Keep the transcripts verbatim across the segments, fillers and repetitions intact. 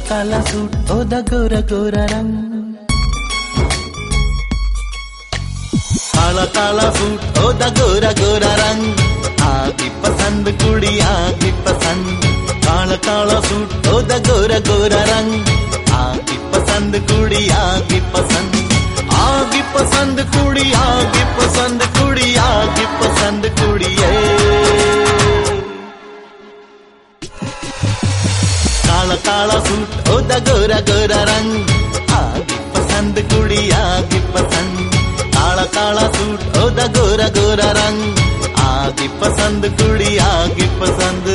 काला सूट ओदा गोरा गोरा रंग, काला काला सूट ओदा गोरा गोरा रंग, आगी पसंद कुड़ी आगी पसंद, काला काला सूट ओदा गोरा गोरा रंग, आगी पसंद कुड़ी आगी पसंद, आगी पसंद कुड़ी आगी पसंद कुड़ी आगी पसंद कुड़ी काला काला सूट ओदा गोरा गोरा रंग, आगी पसंद कुड़ी आगी पसंद, काला काला सूट ओदा गोरा गोरा रंग, आगी पसंद कुड़ी आगी पसंद।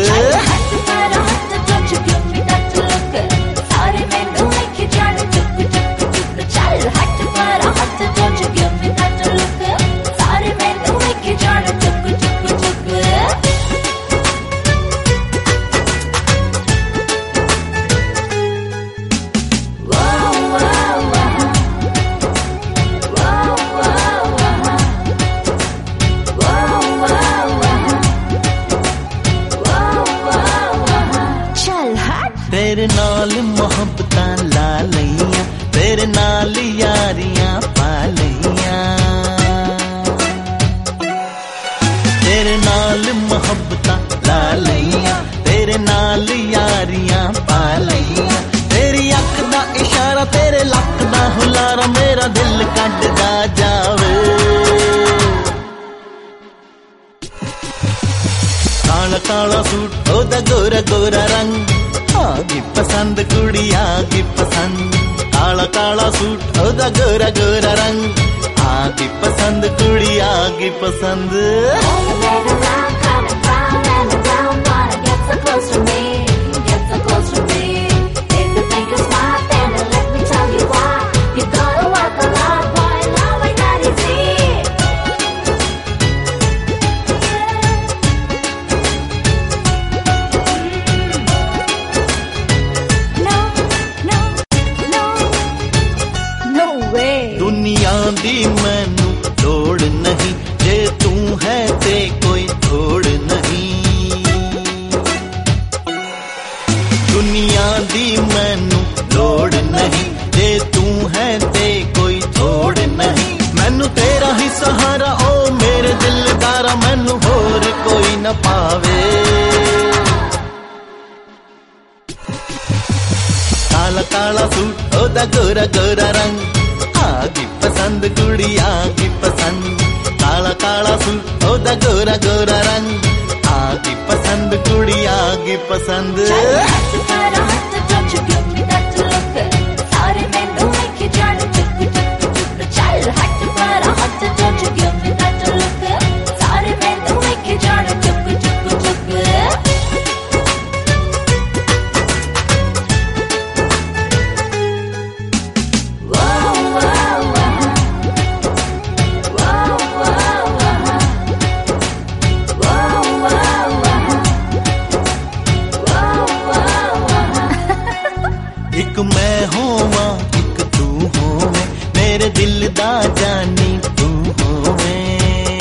तेरे नाल मोहब्बतां ला लईयां, तेरे नाल यारियां पा लईयां, तेरे नाल मोहब्बतां ला लईयां, तेरे नाल यारियां पा लईयां, तेरी अख दा इशारा तेरे लक दा हुलारा मेरा दिल कड्डदा जावे, काला काला सूट ओदा गोरा गोरा रंग, आगी पसंद कुड़ी आगी पसंद, काला काला सूट ओदा गोरा गोरा रंग, आगी पसंद कुड़ी आगी पसंद। दुनिया दी मैनू लोड़ नहीं, जे तू है ते कोई थोड़ नहीं, दुनिया दी मैनू लोड़ नहीं, जे तू है ते कोई थोड़ नहीं, मैनू तेरा ही सहारा ओ मेरे दिलदारा, मैनू होर कोई न पावे, काला काला सूट ओदा गोरा गोरा रंग, आगी पसंद कुड़ी आगी पसंद, काला काला सूट ओदा गोरा गोरा रंग, आगी पसंद कुड़ी आगी पसंद। एक मैं होवां एक तू होवें, मेरे दिल दा जानी तू होवें,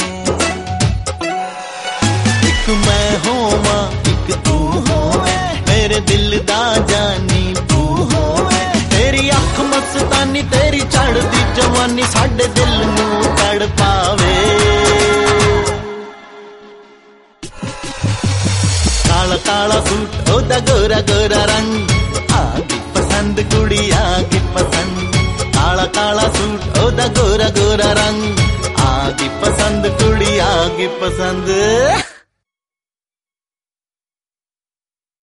एक मैं होवां एक तू होवें, मेरे दिल दा जानी तू होवें, तेरी अख मस्तानी तेरी चढ़दी जवानी साडे दिल नूं तड़ पावे, काला काला सूट ओदा गोरा गोरा रंग, आगी पसंद कुड़ी आगी पसंद, काला काला सूट ओदा गोरा गोरा रंग, आगी पसंद कुड़ी आगी पसंद।